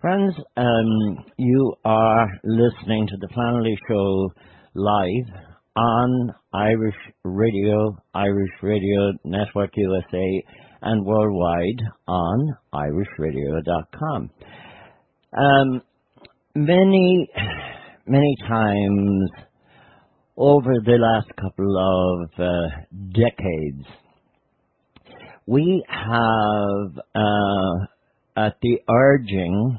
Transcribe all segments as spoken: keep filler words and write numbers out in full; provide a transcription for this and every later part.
Friends, um, you are listening to the Family Show live on Irish Radio, Irish Radio Network U S A, and worldwide on irish radio dot com. Um, many, many times over the last couple of uh, decades, we have, uh, at the urging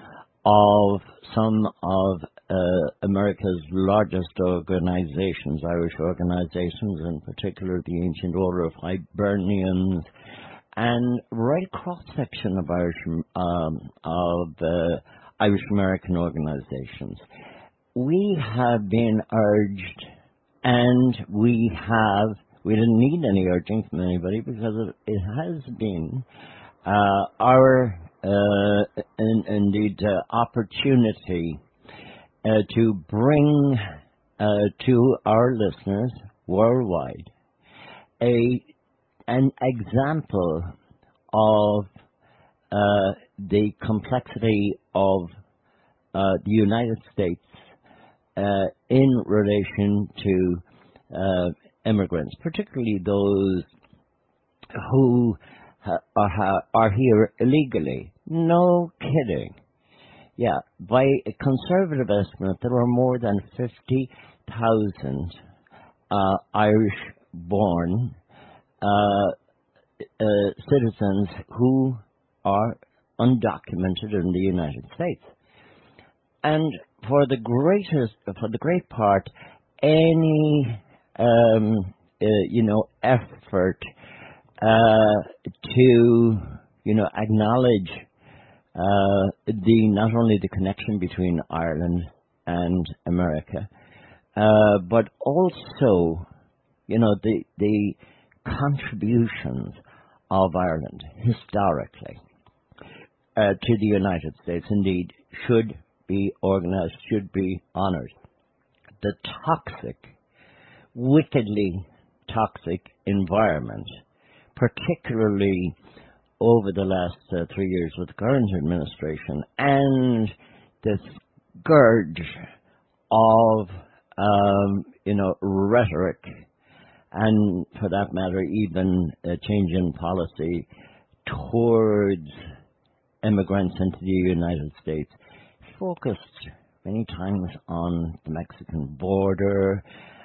of some of uh, America's largest organizations, Irish organizations, in particular the Ancient Order of Hibernians, and right cross section of Irish um, of uh, Irish American organizations, we have been urged, and we have we didn't need any urging from anybody because it, it has been uh, our uh, in, indeed uh, opportunity uh, to bring uh, to our listeners worldwide a an example of uh, the complexity of uh, the United States uh, in relation to uh, immigrants, particularly those who ha- are, are here illegally. No kidding. Yeah, by a conservative estimate, there are more than fifty thousand uh, Irish-born uh, uh, citizens who are undocumented in the United States. And for the greatest, for the great part, any um, uh, you know effort uh, to you know acknowledge uh, the not only the connection between Ireland and America, uh, but also you know the the contributions of Ireland historically uh, to the United States, indeed, should be organized, should be honored. The toxic, wickedly toxic environment, particularly over the last uh, three years with the current administration, and the scourge of, um, you know, rhetoric, and for that matter, even a change in policy towards immigrants into the United States, focused many times on the Mexican border,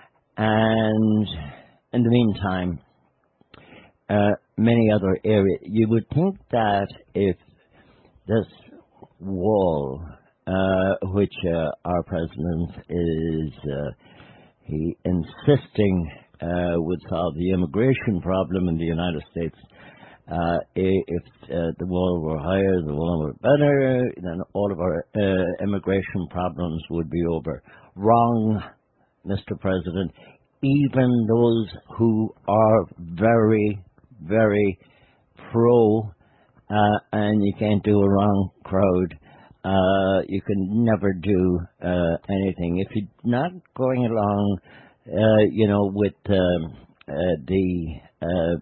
and in the meantime, uh, many other areas. You would think that if this wall, uh, which uh, our president is uh, he insisting uh, would solve the immigration problem in the United States, Uh, if uh, the wall were higher, the wall were better, then all of our uh, immigration problems would be over. Wrong, Mister President. Even those who are very, very pro, uh, and you can't do a wrong crowd, uh, you can never do uh, anything. If you're not going along, uh, you know, with um, uh, the uh,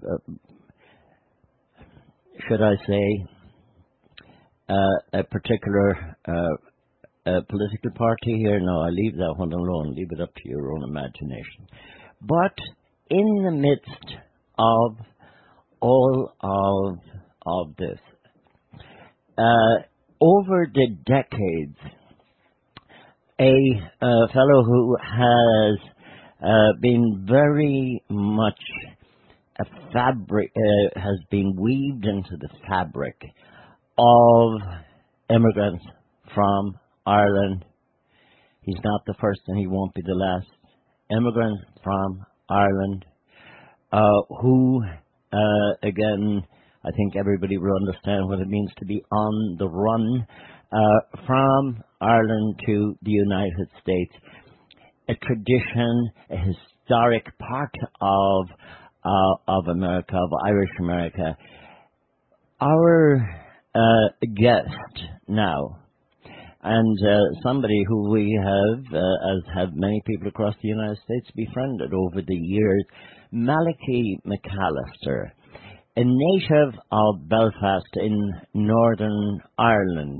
should I say, uh, a particular uh, uh, political party here? No, I leave that one alone. Leave it up to your own imagination. But in the midst of all of of this, uh, over the decades, a uh, fellow who has uh, been very much a fabric uh, has been weaved into the fabric of immigrants from Ireland. He's not the first and he won't be the last. Immigrants from Ireland uh, who, uh, again, I think everybody will understand what it means to be on the run uh, from Ireland to the United States. A tradition, a historic part of Uh, of America, of Irish America. Our uh, guest now, and uh, somebody who we have, uh, as have many people across the United States, befriended over the years, Malachy McAllister, a native of Belfast in Northern Ireland,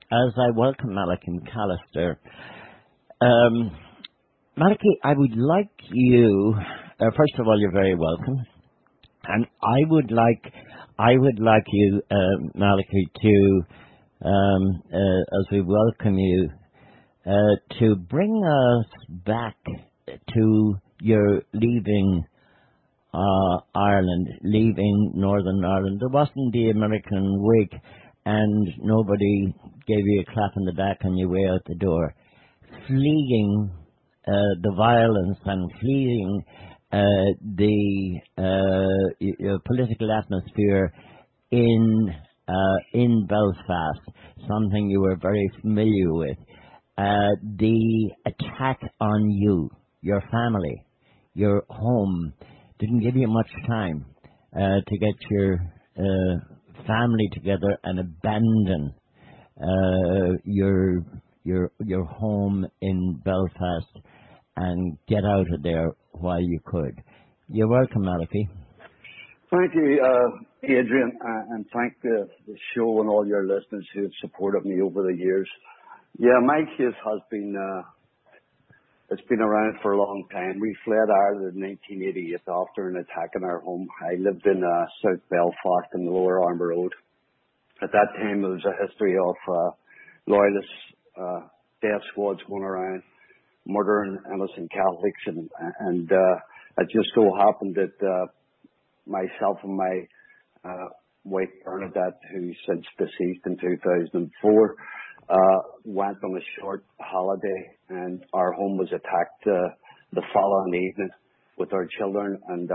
as I welcome Malachy McAllister. Um, Malachy, I would like you, uh, first of all, you're very welcome. And I would like, I would like you, uh, Malachy, to, um, uh, as we welcome you, uh, to bring us back to your leaving uh, Ireland, leaving Northern Ireland. There wasn't the American wig, and nobody gave you a clap on the back on your way out the door. Fleeing uh, the violence and fleeing uh, the uh, y- y- political atmosphere in uh, in Belfast, something you were very familiar with. Uh, the attack on you, your family, your home, didn't give you much time uh, to get your uh, family together and abandon uh, your your your home in Belfast and get out of there while you could. You're welcome, Malachy. Thank you, uh, Adrian, uh, and thank the, the show and all your listeners who have supported me over the years. Yeah, my case has been, uh, it's been around for a long time. We fled Ireland in nineteen eighty-eight after an attack on our home. I lived in uh, South Belfast in the Lower Armour Road. At that time, there was a history of uh, loyalist uh, death squads going around, murdering innocent Catholics, and, and uh, it just so happened that uh, myself and my uh, wife Bernadette, who's since deceased in two thousand four, uh, went on a short holiday, and our home was attacked uh, the following evening with our children and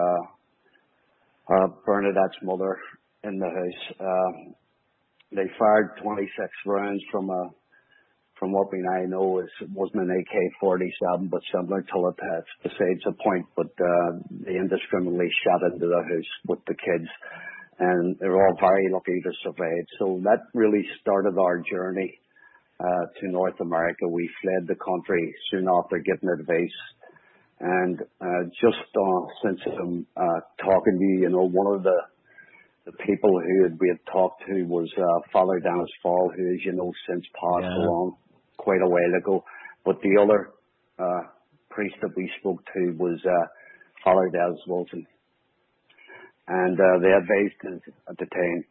uh, uh, Bernadette's mother in the house. Uh, they fired twenty-six rounds from a from what we now know is it wasn't an A K forty-seven, but similar to it. Uh, it's besides the point, but uh, they indiscriminately shot into the house with the kids, and they were all very lucky to survive. So that really started our journey uh, to North America. We fled the country soon after getting advice, and uh, just uh, since I'm uh, talking to you, you know, one of the the people who had, we had talked to was uh, Father Dennis Fall, who, as you know, since passed Yeah. along quite a while ago. But the other uh, priest that we spoke to was uh, Father Des Wilson. And uh, they advised us at the time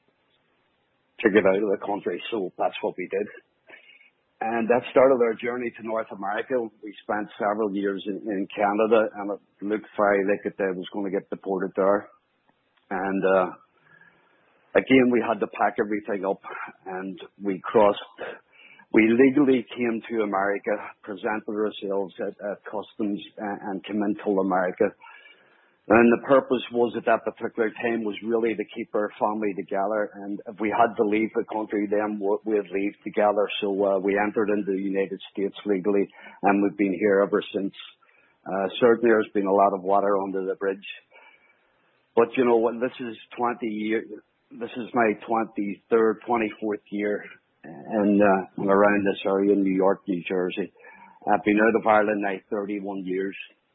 to get out of the country, so that's what we did. And that started our journey to North America. We spent several years in, in Canada, and it looked very like it uh, was going to get deported there. And uh, again, we had to pack everything up, and we crossed. We legally came to America, presented ourselves at, at customs, and, and came into America. And the purpose was at that particular time was really to keep our family together. And if we had to leave the country, then we'd leave together. So uh, we entered into the United States legally, and we've been here ever since. Uh, certainly, there's been a lot of water under the bridge. But you know what? This is twenty years. This is my twenty-third, twenty-fourth year in uh, and around this area in New York, New Jersey. I've been out of Ireland now thirty-one years.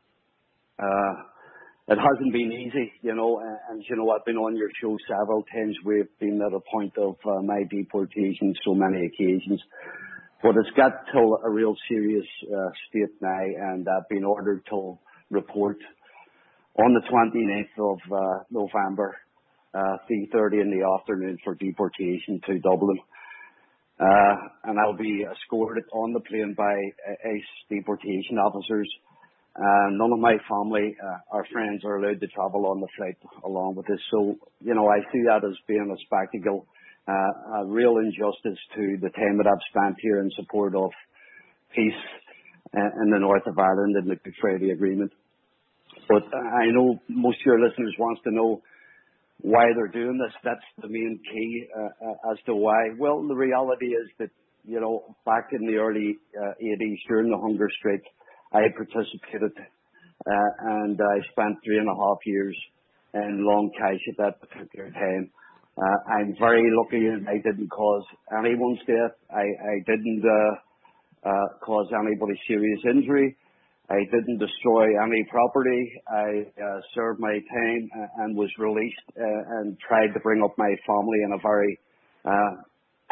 Uh, it hasn't been easy, you know, and, and you know I've been on your show several times. We've been at a point of uh, my deportation so many occasions, but it's got to a real serious uh, state now, and I've been ordered to report on the twenty-ninth of uh, November, uh, three thirty in the afternoon for deportation to Dublin. Uh, and I'll be escorted on the plane by uh, ICE deportation officers. Uh, none of my family, uh, our friends are allowed to travel on the flight along with us. So, you know, I see that as being a spectacle, uh, a real injustice to the time that I've spent here in support of peace uh, in the north of Ireland and the Good Friday Agreement. But I know most of your listeners wants to know why they're doing this. That's the main key uh, uh, as to why. Well, the reality is that, you know, back in the early uh, eighties during the hunger strike, I participated uh, and I spent three and a half years in Long Cash at that particular time. Uh, I'm very lucky that I didn't cause anyone's death. I, I didn't uh, uh, cause anybody serious injury. I didn't destroy any property. I uh, served my time and was released uh, and tried to bring up my family in a very uh,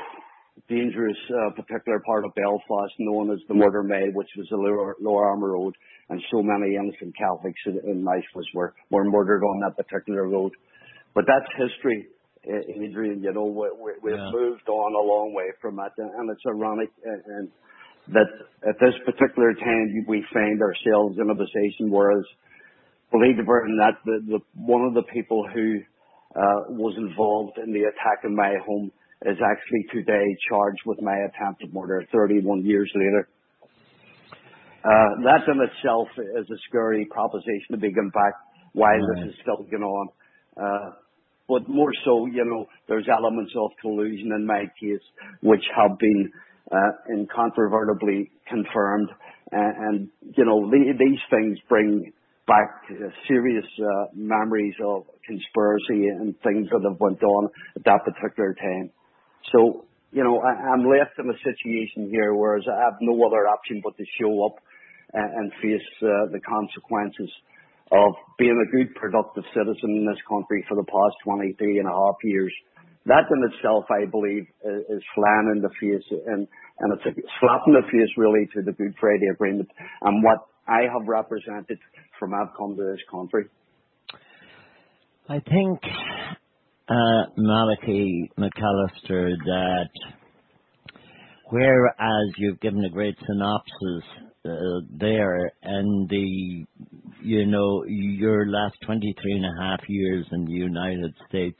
dangerous uh, particular part of Belfast known as the Murder Mile, which was the Lower, Lower Armour Road, and so many innocent Catholics in, in Naismith were, were murdered on that particular road. But that's history, uh, Adrian. You know, we, we, we've yeah. moved on a long way from that, and it's ironic and, and that at this particular time we find ourselves in a position whereas, believe it or not, the, the, one of the people who uh, was involved in the attack in my home is actually today charged with my attempted murder thirty-one years later. Uh, that in itself is a scary proposition to begin back while right. this is still going on. Uh, but more so, you know, there's elements of collusion in my case which have been uh, incontrovertibly confirmed. And, and you know, the, these things bring back uh, serious uh, memories of conspiracy and things that have went on at that particular time. So, you know, I, I'm left in a situation here whereas I have no other option but to show up and, and face uh, the consequences of being a good, productive citizen in this country for the past twenty-three and a half years. That in itself, I believe, is flying in the face, and, and it's a slap in the face, really, to the Good Friday Agreement and what I have represented from I've come to this country. I think, uh, Malachi McAllister, that whereas you've given a great synopsis uh, there, and the, you know, your last twenty-three and a half years in the United States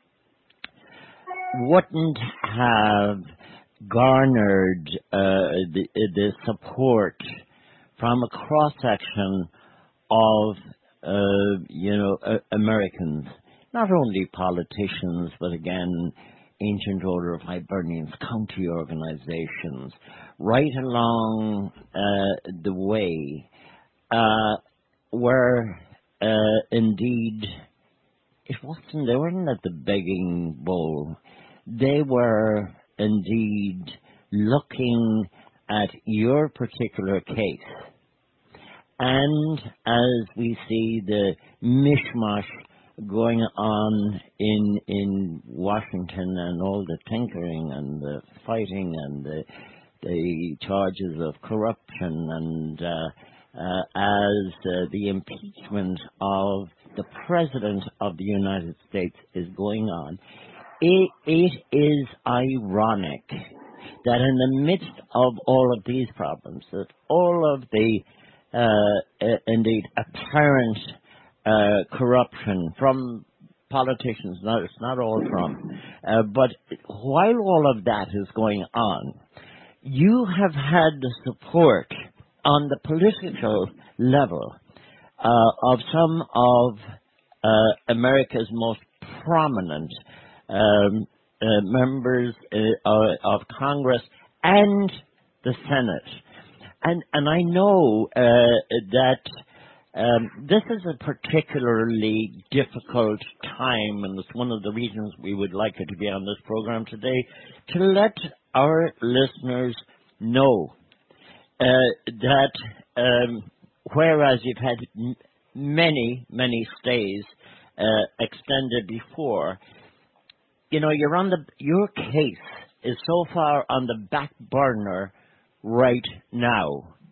wouldn't have garnered uh, the, the support from a cross-section of, uh, you know, uh, Americans, not only politicians, but again, Ancient Order of Hibernians, county organizations, right along uh, the way, uh, were uh, indeed, it wasn't, they weren't at the begging bowl. They were indeed looking at your particular case. And as we see the mishmash going on in in Washington and all the tinkering and the fighting and the, the charges of corruption and uh, uh, as uh, the impeachment of the President of the United States is going on, It, it is ironic that in the midst of all of these problems, that all of the, uh, uh, indeed, apparent uh, corruption from politicians, not, it's not all from, uh, but while all of that is going on, you have had the support on the political level uh, of some of uh, America's most prominent Um, uh, members uh, of Congress and the Senate. And and I know uh, that um, this is a particularly difficult time, and it's one of the reasons we would like you to be on this program today, to let our listeners know uh, that um, whereas you've had m- many, many stays uh, extended before, you know, you're on the, your case is so far on the back burner right now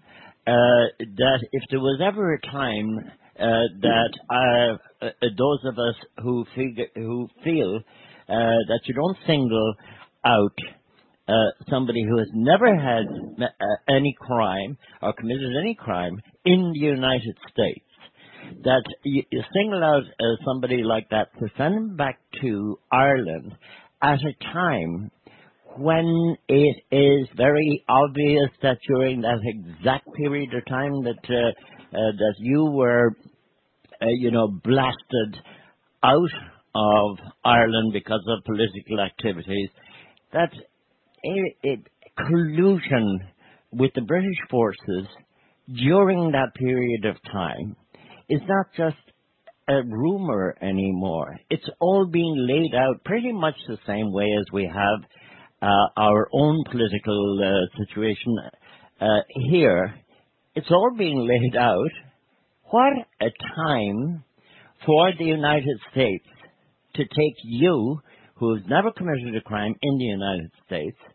uh, that if there was ever a time uh, that uh, uh, those of us who feel, who feel uh, that you don't single out uh, somebody who has never had uh, any crime or committed any crime in the United States, that you, you single out uh, somebody like that to send them back to Ireland at a time when it is very obvious that during that exact period of time that uh, uh, that you were, uh, you know, blasted out of Ireland because of political activities, that it, it, collusion with the British forces during that period of time is not just a rumor anymore. It's all being laid out pretty much the same way as we have uh, our own political uh, situation uh, here. It's all being laid out. What a time for the United States to take you, who has never committed a crime in the United States,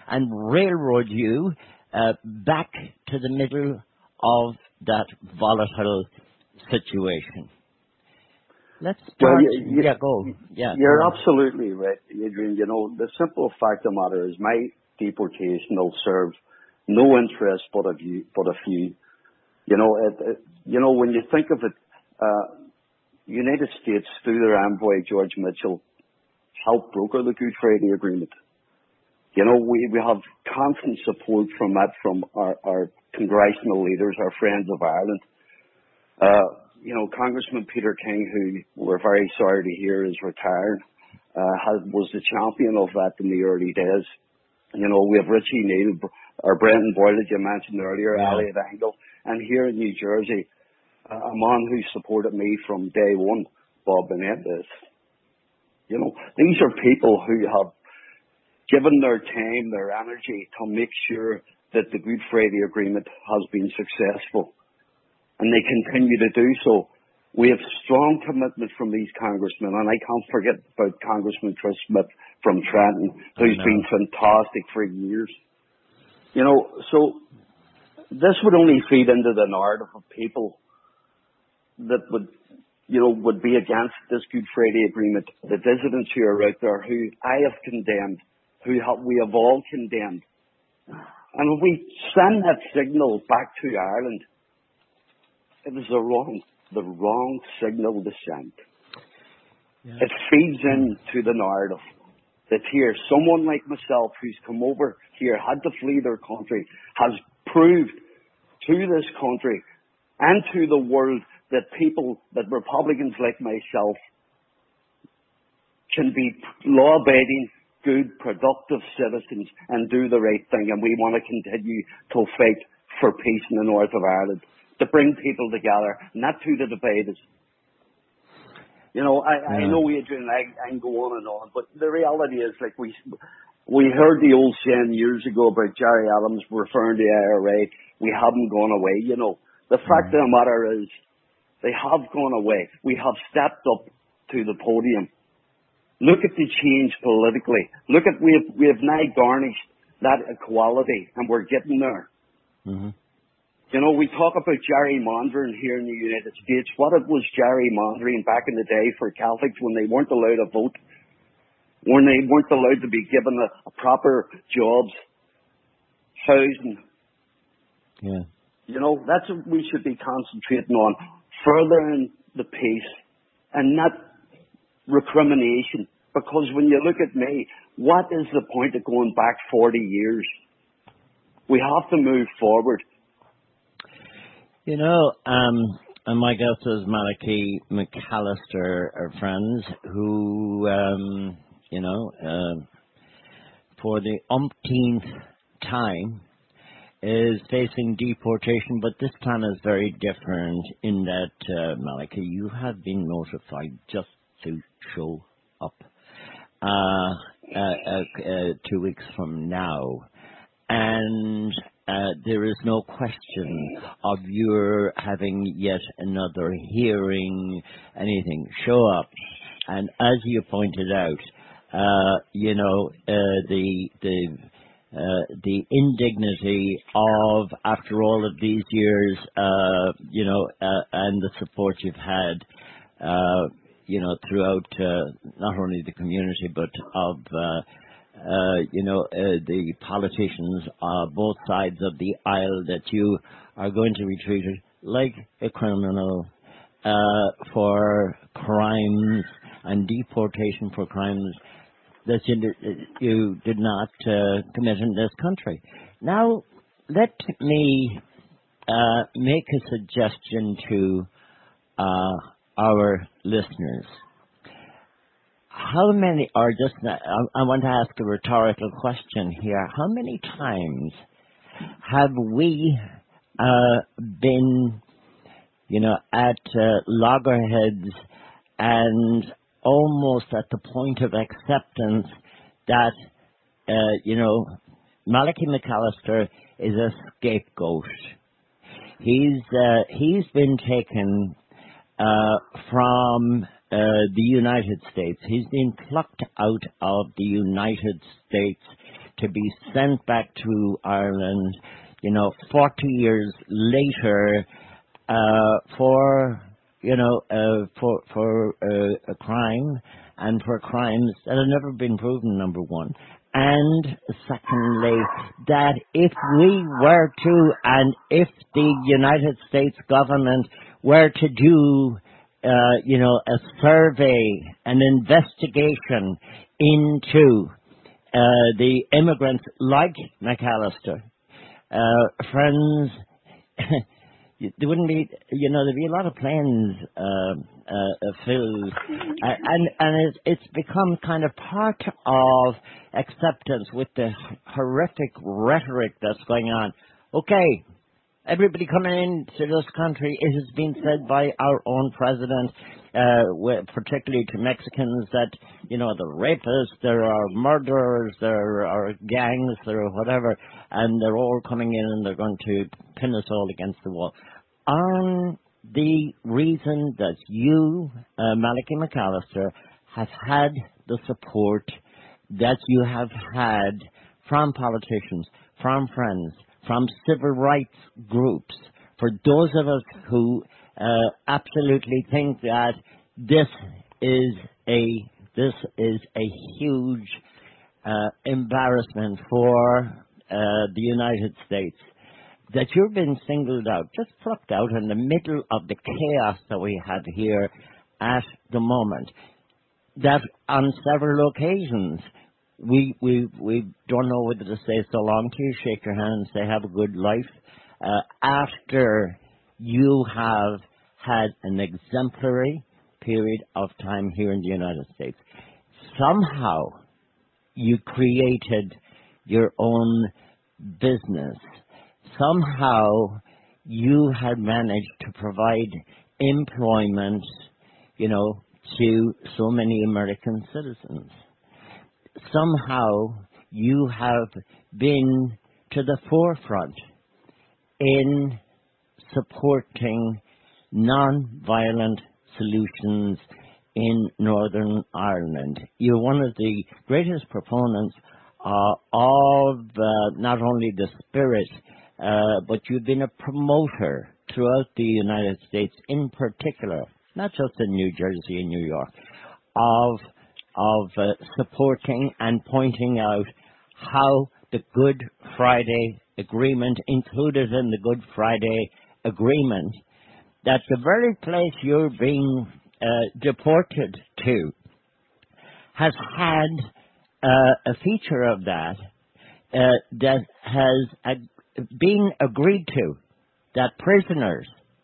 and railroad you uh, back to the middle of that volatile situation. Let's start. Well, you, you, yeah, go. Yeah, you're go absolutely right, Adrian. You know, the simple fact of the matter is my deportation will serve no interest but a few. But a few. You know, it, it, you know, when you think of it, uh, United States, through their envoy George Mitchell, helped broker the Good Friday Agreement. You know, we, we have constant support from that, from our, our congressional leaders, our friends of Ireland. Uh, you know, Congressman Peter King, who we're very sorry to hear is retired, uh, has, was the champion of that in the early days. You know, we have Richie Neal, or Brendan Boyle, that you mentioned earlier, yeah. Elliot Engel, and here in New Jersey, uh, a man who supported me from day one, Bob Menendez. You know, these are people who have given their time, their energy to make sure that the Good Friday Agreement has been successful. And they continue to do so. We have strong commitment from these congressmen, and I can't forget about Congressman Chris Smith from Trenton, who's been fantastic for years. You know, so this would only feed into the narrative of people that would, you know, would be against this Good Friday Agreement. The dissidents who are out there, who I have condemned, who have, we have all condemned. And if we send that signal back to Ireland, it was the wrong, the wrong signal to send. Yeah. It feeds into the narrative that here, someone like myself who's come over here, had to flee their country, has proved to this country and to the world that people, that Republicans like myself can be law-abiding, good, productive citizens and do the right thing. And we want to continue to fight for peace in the north of Ireland, to bring people together, not to divide us. You know, I, yeah. I know, Adrian, I, I can go on and on, but the reality is, like, we we heard the old saying years ago about Gerry Adams referring to the I R A, we haven't gone away, you know. The fact mm. of the matter is, they have gone away. We have stepped up to the podium. Look at the change politically. Look at, we have, we have now garnished that equality, and we're getting there. Mm-hmm. You know, we talk about gerrymandering here in the United States. What it was gerrymandering back in the day for Catholics when they weren't allowed to vote, when they weren't allowed to be given a, a proper jobs, housing. Yeah. You know, that's what we should be concentrating on, furthering the peace and not recrimination. Because when you look at me, what is the point of going back forty years? We have to move forward. You know, um, and my guest is Malachy McAllister, our friends, who, um, you know, uh, for the umpteenth time is facing deportation, but this time is very different in that, uh, Malachy, you have been notified just to show up uh, uh, uh, uh, two weeks from now. And uh, there is no question of your having yet another hearing, anything. Show up. And as you pointed out, uh, you know, uh, the the uh, the indignity of, after all of these years, uh, you know, uh, and the support you've had, uh, you know, throughout uh, not only the community but of uh, Uh, you know, uh, the politicians, uh, both sides of the aisle, that you are going to be treated like a criminal uh, for crimes and deportation for crimes that you did, you did not uh, commit in this country. Now, let me uh, make a suggestion to uh, our listeners. How many, or just, I want to ask a rhetorical question here. How many times have we uh, been, you know, at uh, loggerheads and almost at the point of acceptance that, uh, you know, Malachy McAllister is a scapegoat. He's uh, he's been taken uh, from Uh, the United States. He's been plucked out of the United States to be sent back to Ireland, you know, forty years later, uh, for, you know, uh, for, for uh, a crime and for crimes that have never been proven, number one. And secondly, that if we were to, and if the United States government were to do, uh, you know, a survey, an investigation into uh, the immigrants like McAllister, uh, friends, there wouldn't be, you know, there'd be a lot of planes uh, uh, filled, uh, and and it's, it's become kind of part of acceptance with the horrific rhetoric that's going on. Okay, everybody coming into this country, it has been said by our own president, uh, particularly to Mexicans, that, you know, the rapists, there are murderers, there are gangs, there are whatever, and they're all coming in and they're going to pin us all against the wall. On the reason that you, uh, Malachy McAllister, have had the support that you have had from politicians, from friends, from civil rights groups, for those of us who uh, absolutely think that this is a this is a huge uh, embarrassment for uh, the United States, that you've been singled out, just plucked out in the middle of the chaos that we have here at the moment, that on several occasions we we we don't know whether to say so long to you, shake your hand and say have a good life, uh, after you have had an exemplary period of time here in the United States. Somehow you created your own business. Somehow you had managed to provide employment, you know, to so many American citizens. Somehow you have been to the forefront in supporting non-violent solutions in Northern Ireland. You're one of the greatest proponents uh, of uh, not only the spirit, uh, but you've been a promoter throughout the United States, in particular, not just in New Jersey and New York, of of uh, supporting and pointing out how the Good Friday Agreement, included in the Good Friday Agreement, that the very place you're being uh, deported to has had uh, a feature of that uh, that has uh, been agreed to, that prisoners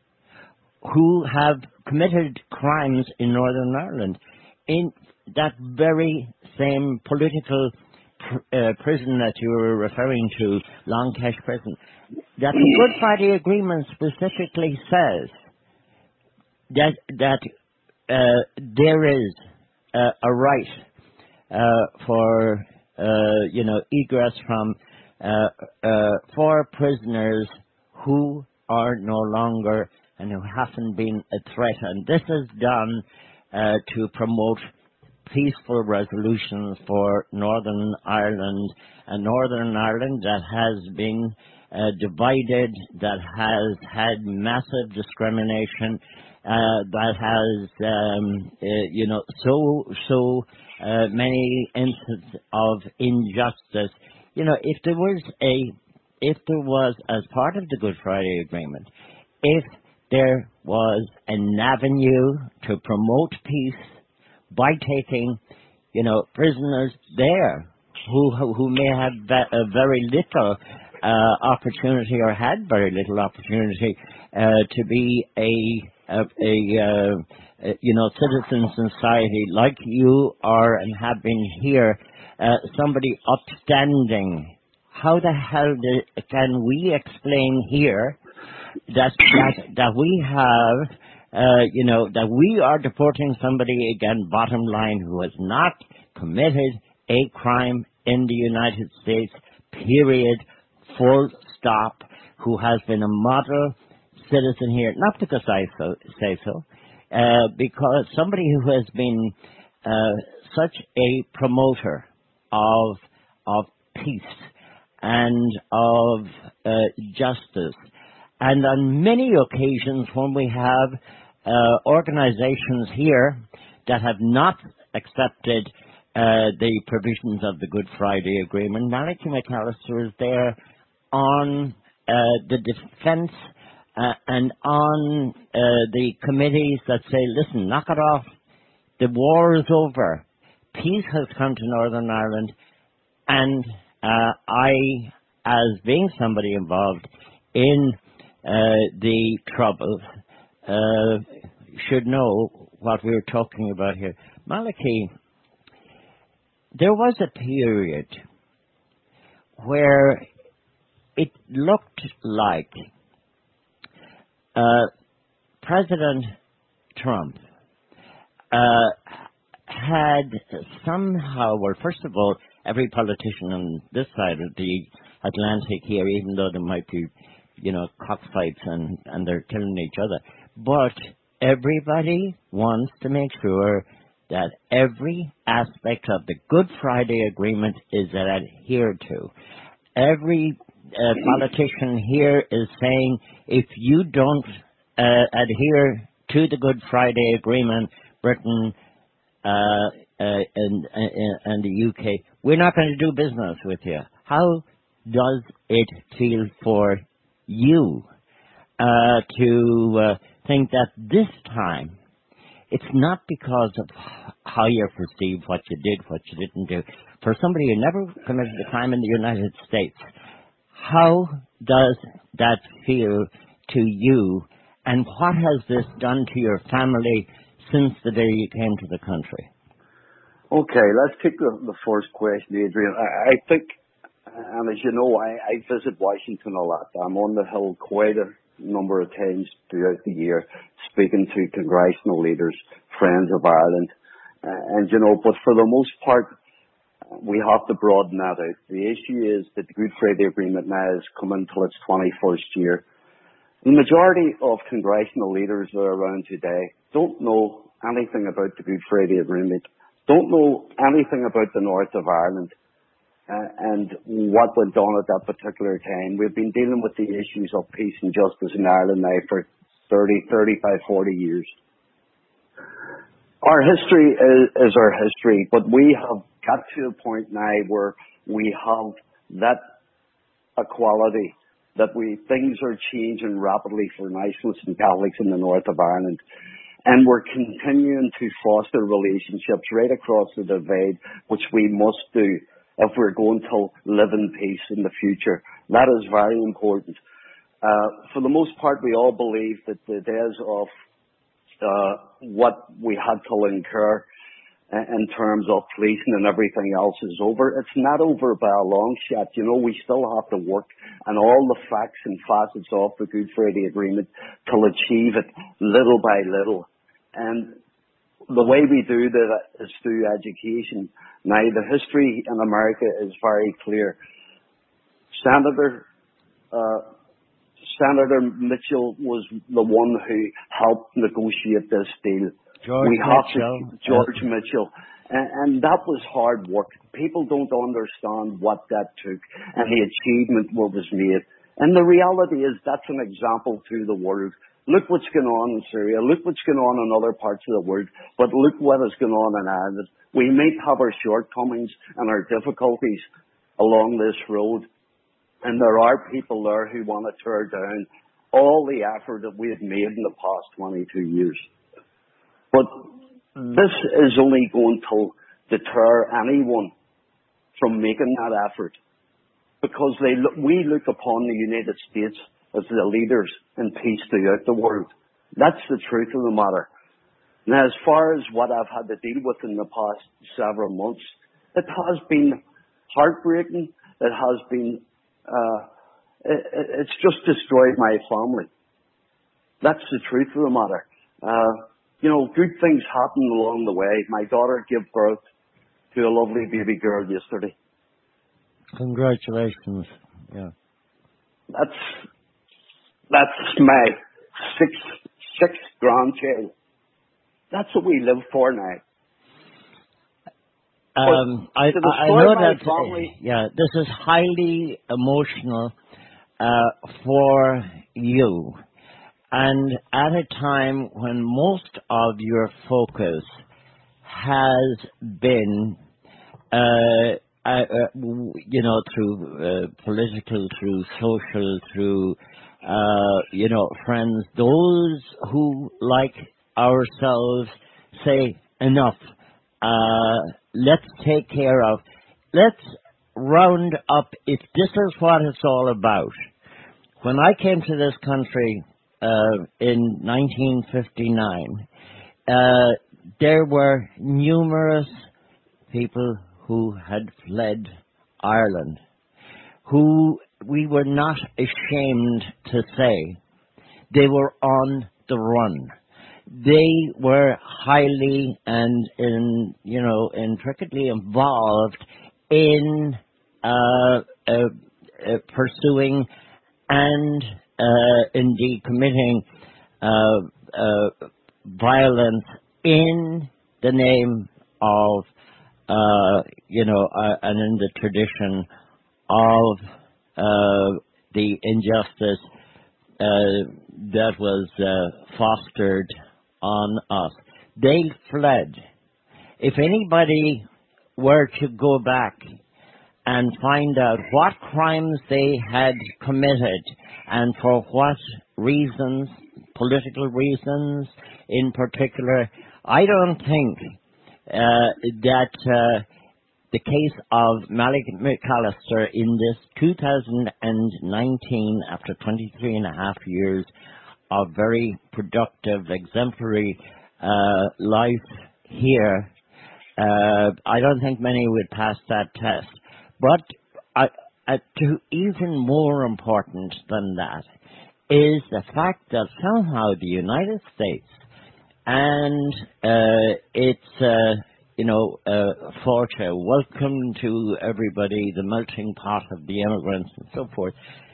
who have committed crimes in Northern Ireland, in that very same political pr- uh, prison that you were referring to, Long Kesh Prison, that the Good Friday Agreement specifically says that that uh, there is uh, a right uh, for uh, you know egress from uh, uh, for prisoners who are no longer and who haven't been a threat, and this is done uh, to promote peaceful resolutions for Northern Ireland, and Northern Ireland that has been uh, divided, that has had massive discrimination, uh, that has, um, uh, you know, so so uh, many instances of injustice. You know, if there was a, if there was, as part of the Good Friday Agreement, if there was an avenue to promote peace by taking, you know, prisoners there who who may have a very little uh, opportunity or had very little opportunity uh, to be a a, a, uh, a you know citizen society like you are and have been here, uh, somebody upstanding. How the hell do, can we explain here that that that we have? Uh, you know, that we are deporting somebody, again, bottom line, who has not committed a crime in the United States, period, full stop, who has been a model citizen here, not because I so, say so, uh, because somebody who has been uh, such a promoter of of peace and of uh, justice. And on many occasions when we have uh, organizations here that have not accepted uh, the provisions of the Good Friday Agreement, Malachy McAllister is there on uh, the defense uh, and on uh, the committees that say, listen, knock it off. The war is over. Peace has come to Northern Ireland. And uh, I, as being somebody involved in uh, the Troubles, uh, should know what we're talking about here. Malachy, there was a period where it looked like uh, President Trump uh, had somehow, well, first of all, every politician on this side of the Atlantic here, even though there might be, you know, cockfights and, and they're killing each other, but everybody wants to make sure that every aspect of the Good Friday Agreement is adhered to. Every uh, politician here is saying, if you don't uh, adhere to the Good Friday Agreement, Britain uh, uh, and, uh, and the U K, we're not going to do business with you. How does it feel for you uh, to uh, think that this time it's not because of how you're perceived, what you did, what you didn't do? For somebody who never committed a crime in the United States, how does that feel to you, and what has this done to your family since the day you came to the country? Okay, let's take the, the first question, Adrian. I, I think, and as you know, I, I visit Washington a lot. I'm on the Hill quite a number of times throughout the year, speaking to congressional leaders, friends of Ireland. Uh, and, you know, but for the most part, we have to broaden that out. The issue is that the Good Friday Agreement now is coming to its twenty-first year. The majority of congressional leaders that are around today don't know anything about the Good Friday Agreement, don't know anything about the north of Ireland uh, and what went on at that particular time. We've been dealing with the issues of peace and justice in Ireland now for thirty, thirty-five, forty years. Our history is, is our history, but we have got to a point now where we have that equality, that we things are changing rapidly for nationalists and Catholics in the north of Ireland. And we're continuing to foster relationships right across the divide, which we must do if we're going to live in peace in the future. That is very important. Uh, for the most part, we all believe that the days of uh, what we had to incur in terms of policing and everything else is over. It's not over by a long shot. You know, we still have to work on all the facts and facets of the Good Friday Agreement to achieve it little by little. And the way we do that is through education. Now, the history in America is very clear. Senator uh, Senator Mitchell was the one who helped negotiate this deal. George we Mitchell. To, George uh, Mitchell. And, and that was hard work. People don't understand what that took and the achievement what was made. And the reality is that's an example to the world. Look what's going on in Syria. Look what's going on in other parts of the world. But look what is going on in Ireland. We may have our shortcomings and our difficulties along this road. And there are people there who want to tear down all the effort that we have made in the past twenty-two years. But this is only going to deter anyone from making that effort, because they look, we look upon the United States as the leaders in peace throughout the world. That's the truth of the matter. Now, as far as what I've had to deal with in the past several months, it has been heartbreaking. It has been, uh, it, it's just destroyed my family. That's the truth of the matter. Uh, You know, good things happen along the way. My daughter gave birth to a lovely baby girl yesterday. Congratulations. Yeah. That's, that's my sixth, sixth grandchild. That's what we live for now. Um, I, to I I destroy know my that, family, yeah, this is highly emotional uh, for you. And at a time when most of your focus has been, uh, uh, uh, w- you know, through uh, political, through social, through, uh, you know, friends, those who, like ourselves, say, enough, uh, let's take care of, let's round up, if this is what it's all about. When I came to this country uh, in nineteen fifty-nine, uh, there were numerous people who had fled Ireland, who we were not ashamed to say they were on the run. They were highly and in you know intricately involved in uh, uh, uh, pursuing and uh, indeed committing uh, uh, violence in the name of, uh, you know, uh, and in the tradition of uh, the injustice uh, that was uh, fostered on us. They fled. If anybody were to go back and find out what crimes they had committed and for what reasons, political reasons in particular, I don't think uh, that uh, the case of Malik McAllister in this two thousand nineteen, after twenty-three and a half years of very productive, exemplary uh, life here, uh, I don't think many would pass that test. But uh, uh, to even more important than that is the fact that somehow the United States and uh, its, uh, you know, uh, forte, welcome to everybody, the melting pot of the immigrants and so forth,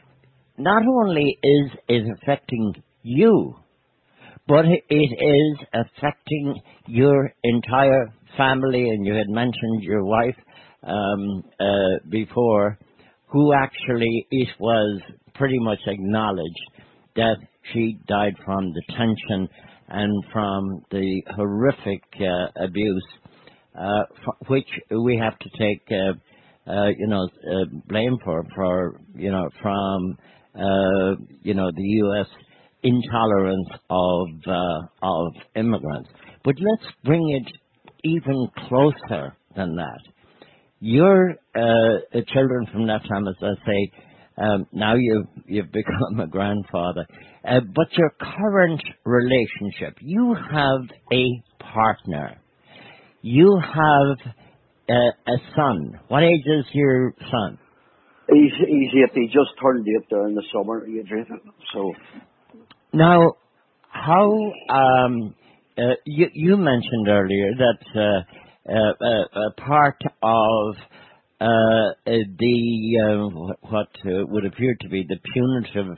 not only is it affecting you, but it is affecting your entire family, and you had mentioned your wife um, uh, before, who actually it was pretty much acknowledged that she died from the tension and from the horrific uh, abuse, uh, f- which we have to take, uh, uh, you know, uh, blame for, for you know, from uh, you know the U S intolerance of uh, of immigrants. But let's bring it even closer than that. Your uh, children from that time, as I say, um, now you've you've become a grandfather. Uh, but your current relationship, you have a partner. You have uh, a son. What age is your son? he's, he's eight. He just turned eight there in the summer, Adrian. So, Now, how um, uh, you, you mentioned earlier that uh, uh, uh, a part of uh, uh, the uh, what uh, would appear to be the punitive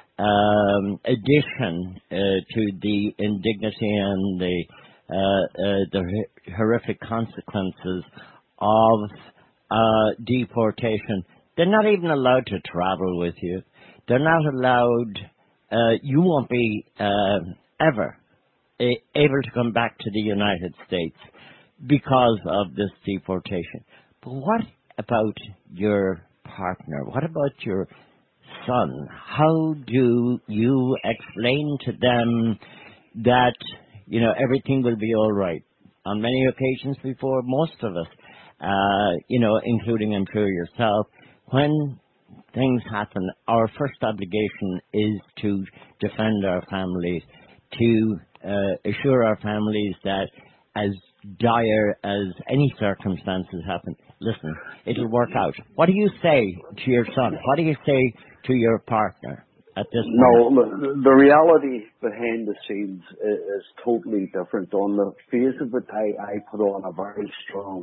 um, addition uh, to the indignity and the uh, uh, the horrific consequences of uh, deportation. They're not even allowed to travel with you. They're not allowed. Uh, you won't be uh, ever a- able to come back to the United States because of this deportation. But what about your partner? What about your son? How do you explain to them that, you know, everything will be all right? On many occasions before, most of us, uh, you know, including I'm sure yourself, when things happen, our first obligation is to defend our families, to uh, assure our families that as dire as any circumstances happen, listen, it'll work out. What do you say to your son? What do you say to your partner at this point? no, the, the reality behind the scenes is, is totally different. On the face of it, I, I put on a very strong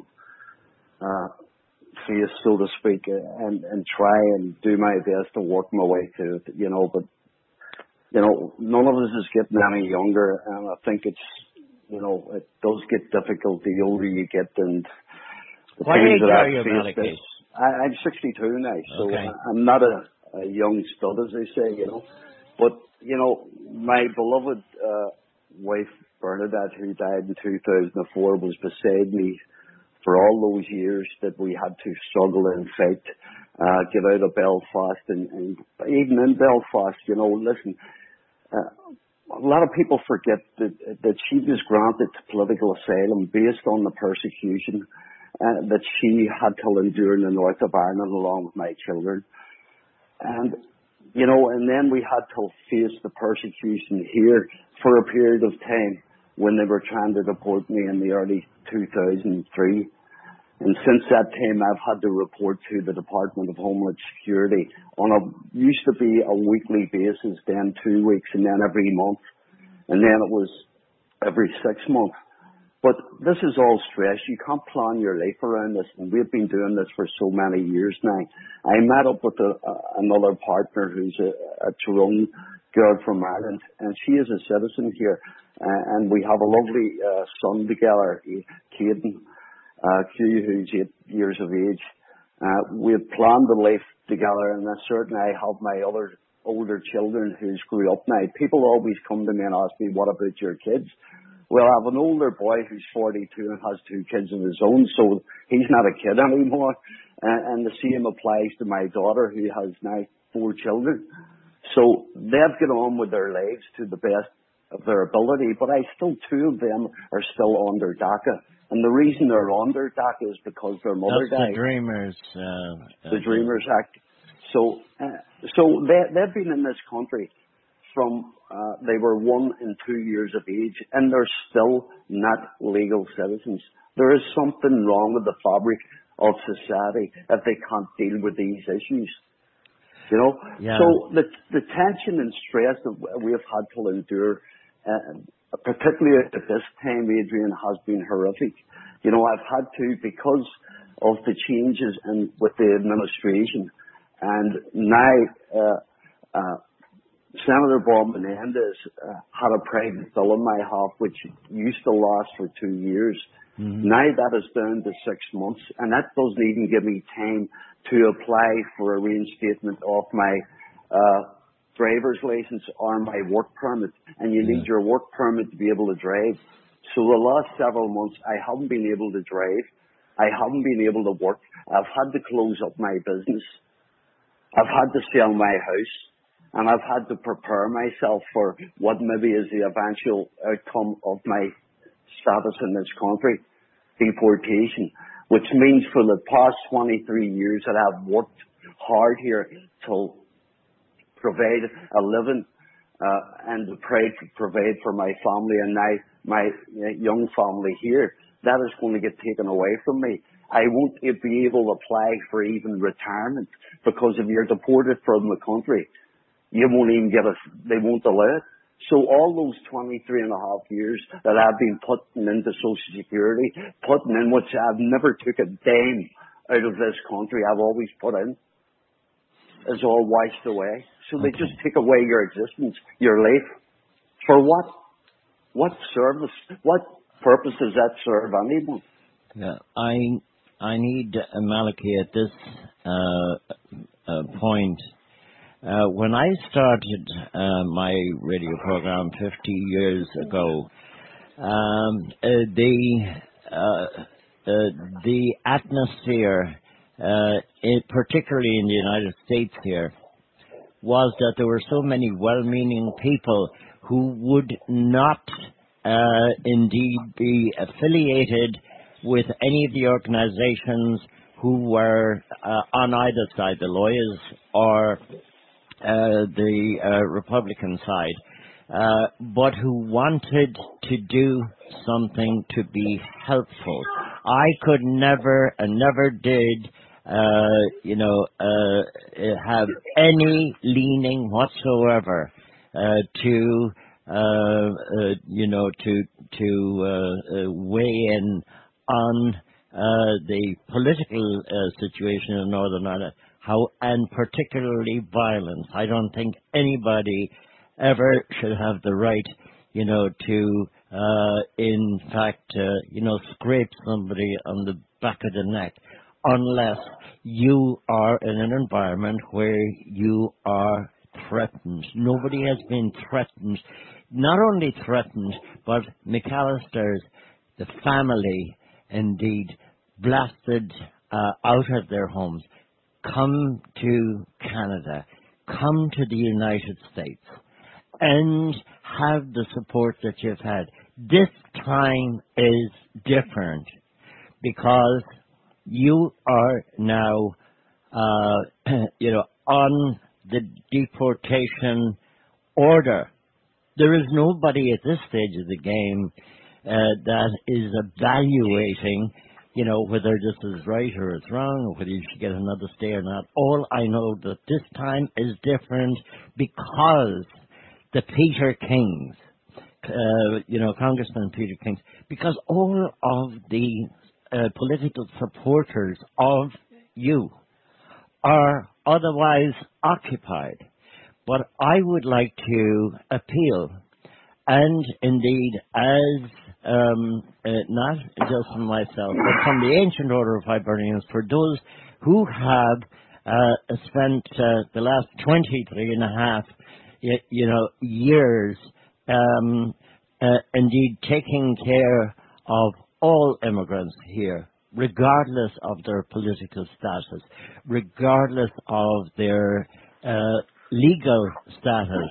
uh, face, so to speak, and, and try and do my best to work my way through it, you know, but, you know, none of us is getting any younger, and I think it's, you know, it does get difficult the older you get, and the What times age that are I've you, faced Malachy? this. I, I'm sixty-two now, so Okay. I, I'm not a, a young stud, as they say, you know. But, you know, my beloved uh, wife, Bernadette, who died in two thousand four, was beside me for all those years that we had to struggle and fight, uh, get out of Belfast, and, and even in Belfast, you know, listen, uh, a lot of people forget that, that she was granted political asylum based on the persecution uh, that she had to endure in the north of Ireland along with my children. And, you know, and then we had to face the persecution here for a period of time when they were trying to deport me in the early two thousand three. And since that time, I've had to report to the Department of Homeland Security on a, used to be a weekly basis, then two weeks, and then every month. And then it was every six months. But this is all stress. You can't plan your life around this. And we've been doing this for so many years now. I met up with a, a, another partner who's a, a Tyrone girl from Ireland, and she is a citizen here. Uh, and we have a lovely uh, son together, Caden. Uh, Q, who's eight years of age. Uh, we had planned the life together, and then certainly I have my other older children who's grew up now. People always come to me and ask me, what about your kids? Well, I have an older boy who's forty-two and has two kids of his own, so he's not a kid anymore. Uh, and the same applies to my daughter, who has now four children. So they've got on with their lives to the best of their ability, but I still, two of them are still under DACA. And the reason they're under DACA is because their mother That's died. the Dreamers. Uh, The uh, Dreamers Act. So, uh, so they, they've been in this country from, uh, they were one and two years of age, and they're still not legal citizens. There is something wrong with the fabric of society if they can't deal with these issues. You know? Yeah. So the, the tension and stress that we have had to endure, uh, particularly at this time, Adrian, has been horrific. You know, I've had to, because of the changes in with the administration, and now uh, uh, Senator Bob Menendez uh, had a private bill on my behalf which used to last for two years. Mm-hmm. Now that is down to six months, and that doesn't even give me time to apply for a reinstatement of my uh driver's license or my work permit, and you need yeah. your work permit to be able to drive. So the last several months, I haven't been able to drive. I haven't been able to work. I've had to close up my business. I've had to sell my house, and I've had to prepare myself for what maybe is the eventual outcome of my status in this country, deportation, which means for the past twenty-three years that I've worked hard here till provide a living uh, and to pray to provide for my family and now my young family here. That is going to get taken away from me. I won't be able to apply for even retirement because if you're deported from the country, you won't even get a, they won't allow it. So all those twenty-three and a half years that I've been putting into Social Security, putting in which I've never took a dime out of this country, I've always put in, is all washed away. So they okay. just take away your existence, your life. For what? What service? What purpose does that serve anyone? Yeah, I I need uh, Malachy at this uh, uh, point. Uh, when I started uh, my radio program fifty years ago, um, uh, the uh, uh, the atmosphere, uh, it, particularly in the United States here, was that there were so many well-meaning people who would not uh, indeed be affiliated with any of the organizations who were uh, on either side, the lawyers or uh, the uh, Republican side, uh, but who wanted to do something to be helpful. I could never and never did Uh, you know, uh, have any leaning whatsoever uh, to, uh, uh, you know, to to uh, uh, weigh in on uh, the political uh, situation in Northern Ireland, how and particularly violence. I don't think anybody ever should have the right, you know, to, uh, in fact, uh, you know, scrape somebody on the back of the neck unless you are in an environment where you are threatened. Nobody has been threatened. Not only threatened, but McAllister's, the family, indeed, blasted uh, out of their homes. Come to Canada. Come to the United States. And have the support that you've had. This time is different because you are now, uh, you know, on the deportation order. There is nobody at this stage of the game uh, that is evaluating, you know, whether this is right or it's wrong, or whether you should get another stay or not. All I know that this time is different because the Peter Kings, uh, you know, Congressman Peter Kings, because all of the uh, political supporters of you are otherwise occupied. But I would like to appeal, and indeed as um, uh, not just from myself, but from the Ancient Order of Hibernians, for those who have uh, spent uh, the last twenty-three and a half You, you know, years, um, uh, indeed taking care of all immigrants here, regardless of their political status, regardless of their uh, legal status.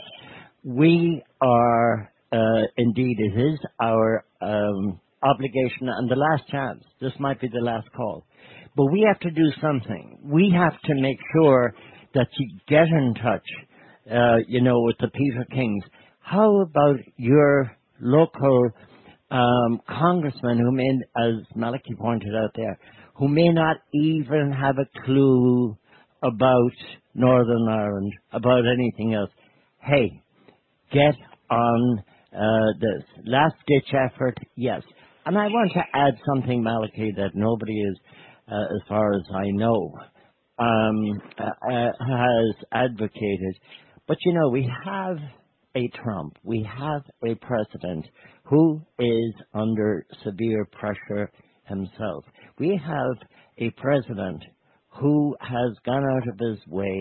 We are, uh, indeed, it is our um, obligation and the last chance. This might be the last call. But we have to do something. We have to make sure that you get in touch Uh, you know, with the Peter Kings. How about your local um, congressman who may, as Malachy pointed out there, who may not even have a clue about Northern Ireland, about anything else? Hey, get on uh, this. Last-ditch effort, yes. And I want to add something, Malachy, that nobody is, uh, as far as I know, um, uh, has advocated. But, you know, we have a Trump, we have a president who is under severe pressure himself. We have a president who has gone out of his way,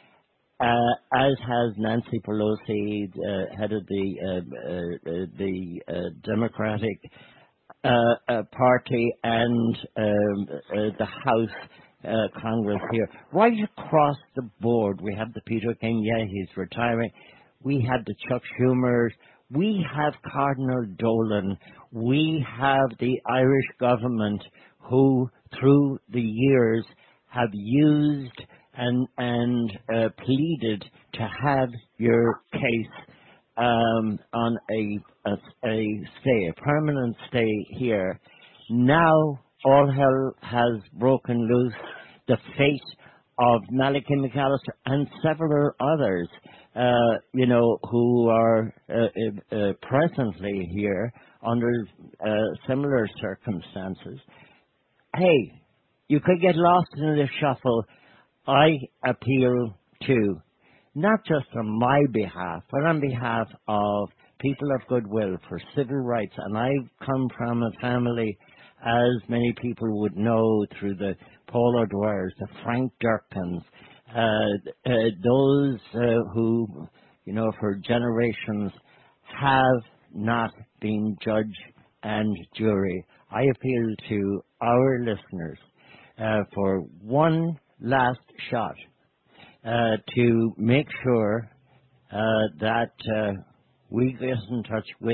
uh, as has Nancy Pelosi, uh, head of the, uh, uh, the uh, Democratic uh, uh, Party, and um, uh, the House Uh, Congress here. Right across the board, we have the Peter King, yeah, he's retiring. We have the Chuck Schumers. We have Cardinal Dolan. We have the Irish government who, through the years, have used and, and uh, pleaded to have your case um, on a, a, a stay, a permanent stay here. Now, all hell has broken loose. The fate of Malachy McAllister and several others, uh, you know, who are uh, uh, presently here under uh, similar circumstances. Hey, you could get lost in the shuffle. I appeal to, not just on my behalf, but on behalf of people of goodwill for civil rights. And I come from a family, as many people would know, through the Paul O'Dwyer's, the Frank Durkins, uh, uh, those uh, who, you know, for generations have not been judge and jury. I appeal to our listeners uh, for one last shot uh, to make sure uh, that uh, we get in touch with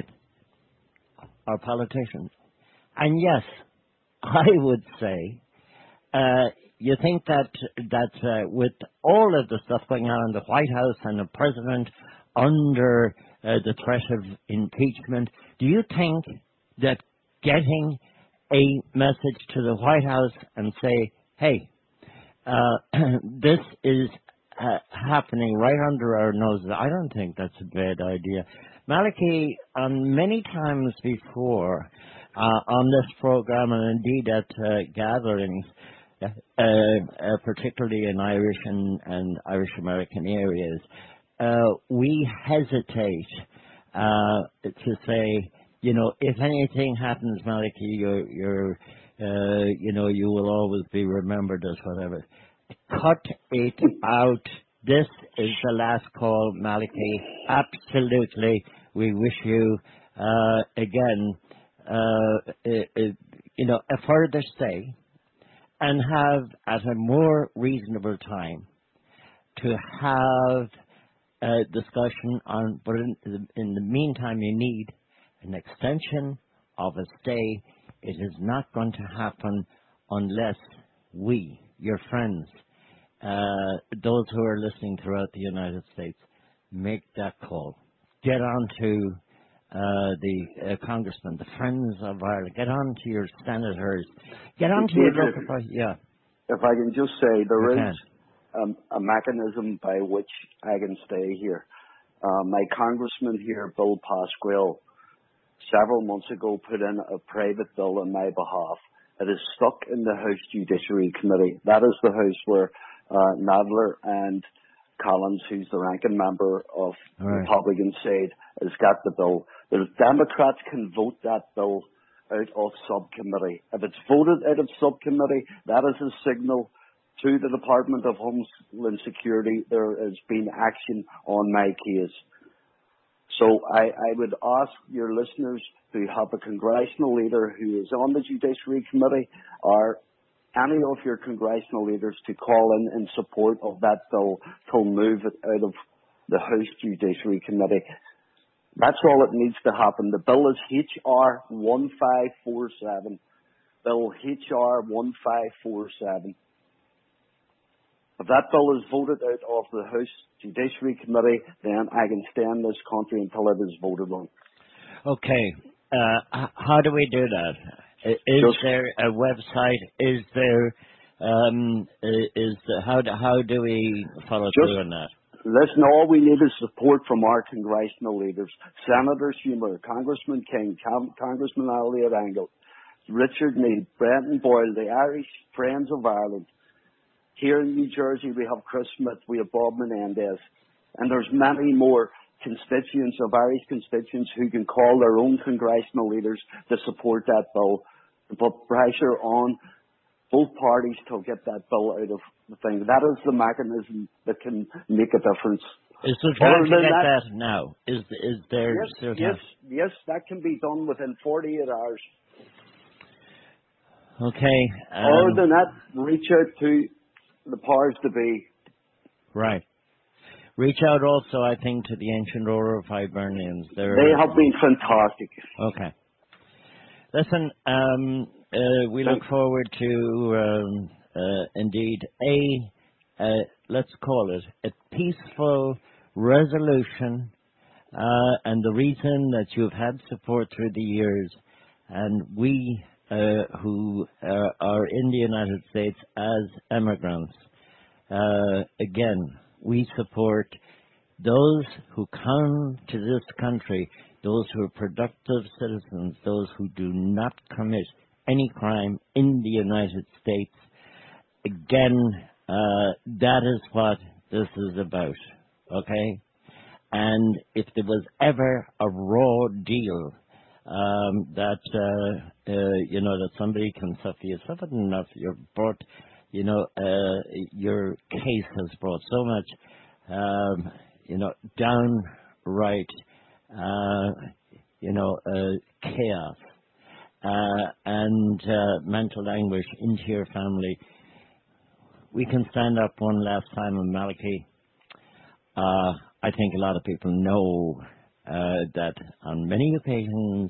our politicians. And yes, I would say, Uh, you think that that uh, with all of the stuff going on in the White House and the president under uh, the threat of impeachment, do you think that getting a message to the White House and say, hey, uh, this is uh, happening right under our noses, I don't think that's a bad idea. Malachy, on many times before uh, on this program and indeed at uh, gatherings, Uh, uh, particularly in Irish and, and Irish American areas, uh, we hesitate uh, to say, you know, if anything happens, Malachy, you're, you're uh, you know, you will always be remembered as whatever. Cut it out. This is the last call, Malachy. Absolutely. We wish you, uh, again, uh, uh, uh, you know, a further stay and have at a more reasonable time to have a discussion on, but in, in the meantime you need an extension of a stay. It is not going to happen unless we, your friends, uh, those who are listening throughout the United States, make that call. Get on to uh, the uh, congressmen, the Friends of Ireland. Get on to your senators. Get on to your local party. Yeah. If I can just say, there You is um, a mechanism by which I can stay here. Uh, my congressman here, Bill Pasquale, several months ago put in a private bill on my behalf. It is stuck in the House Judiciary Committee. That is the house where uh, Nadler and Collins, who's the ranking member of the right. Republican side, has got the bill. The Democrats can vote that bill out of subcommittee. If it's voted out of subcommittee, that is a signal to the Department of Homeland Security there has been action on my case. So I, I would ask your listeners to have a congressional leader who is on the Judiciary Committee or any of your congressional leaders to call in in support of that bill to move it out of the House Judiciary Committee. That's all that needs to happen. The bill is H R one five four seven. Bill H R one five four seven. If that bill is voted out of the House Judiciary Committee, then I can stay in this country until it is voted on. Okay. Uh, h- how do we do that? I- Is Just, there a website? Is there, um, i- is the, how do, how do we follow just through on that? listen, all we need is support from our congressional leaders. Senator Schumer, Congressman King, Con- Congressman Elliot Engel, Richard Meade, Brenton Boyle, the Irish Friends of Ireland. Here in New Jersey, we have Chris Smith, we have Bob Menendez, and there's many more constituents of Irish constituents who can call their own congressional leaders to support that bill, to put pressure on both parties to get that bill out of the thing. That is the mechanism that can make a difference. Is there time to Other get than that, that, now? Is is there yes, still yes, time? yes, that can be done within forty-eight hours. Okay. Um, Other than that, reach out to the powers to be. right. Reach out also, I think, to the ancient order of Hibernians. They're, They have been fantastic. okay. Listen, um, uh, we look forward to, um, uh, indeed, a, uh, let's call it, a peaceful resolution, uh, and the reason that you've had support through the years, and we uh, who uh, are in the United States as immigrants, uh, again, we support those who come to this country, those who are productive citizens, those who do not commit any crime in the United States. Again, uh, that is what this is about, okay? And if there was ever a raw deal um, that, uh, uh, you know, that somebody can suffer, you suffered enough, you're brought, you know, uh, your case has brought so much, um, you know, downright, uh, you know, uh, chaos uh, and uh, mental anguish into your family. We can stand up one last time in Malachy. Uh, I think a lot of people know uh, that on many occasions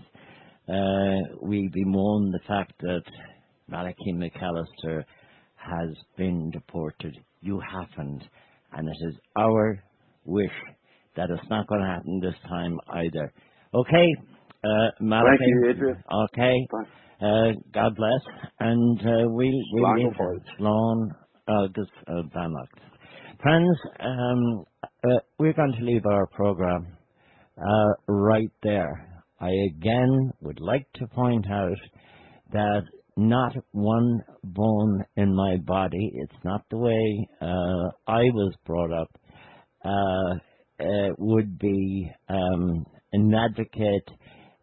uh, we bemoan the fact that Malachy McAllister has been deported. You haven't. And it is our wish that it's not going to happen this time either. Okay, uh, Malachy. Thank you, Adrian. Okay. Uh, God bless. And uh, we'll, we'll leave Slán agus uh, Bannacht. Friends, um, uh, we're going to leave our program uh, right there. I again would like to point out that not one bone in my body, it's not the way uh, I was brought up, uh, uh, would be um, an advocate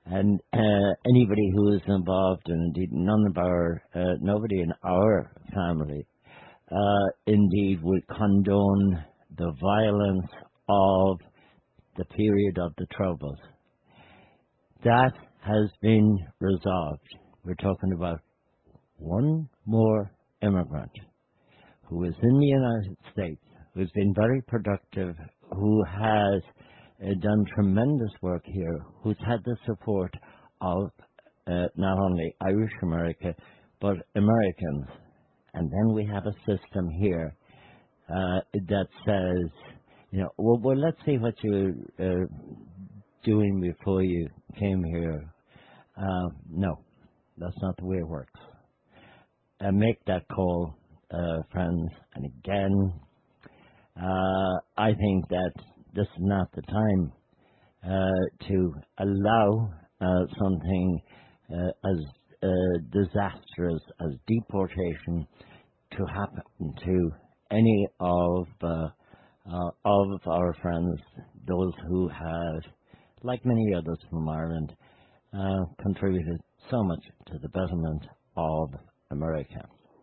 And uh, anybody who is involved, and indeed none of our, uh, nobody in our family, uh, indeed would condone the violence of the period of the Troubles. That has been resolved. We're talking about one more immigrant who is in the United States, who's been very productive, who has uh, done tremendous work here, who's had the support of uh, not only Irish America, but Americans. And then we have a system here uh, that says, you know, well, well let's see what you're uh, doing before you came here. Uh, no, that's not the way it works. And make that call, uh, friends. And again, uh, I think that this is not the time uh, to allow uh, something uh, as uh, disastrous as deportation to happen to any of uh, uh, of our friends, those who have, like many others from Ireland, uh, contributed so much to the betterment of America.